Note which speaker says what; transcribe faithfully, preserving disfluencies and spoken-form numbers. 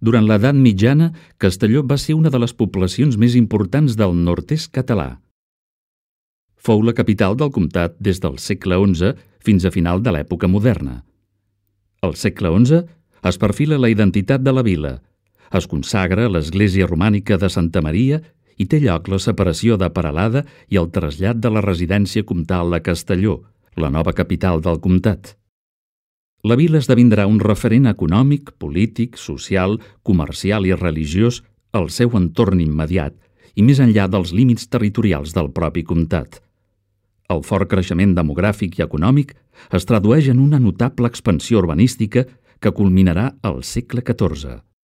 Speaker 1: Durant l'edat mitjana, Castelló va ser una de les poblacions més importants del nord-est català. Fou la capital del comtat des del segle onze fins a final de l'època moderna. Al segle onze es perfila la identitat de la vila, es consagra l'església romànica de Santa Maria i té lloc la separació de Peralada i el trasllat de la residència comtal a Castelló, la nova capital del comtat. La vila esdevindrà un referent econòmic, polític, social, comercial i religiós al seu entorn immediat i més enllà dels límits territorials del propi comtat. El fort creixement demogràfic i econòmic es tradueix en una notable expansió urbanística que culminarà al segle catorze.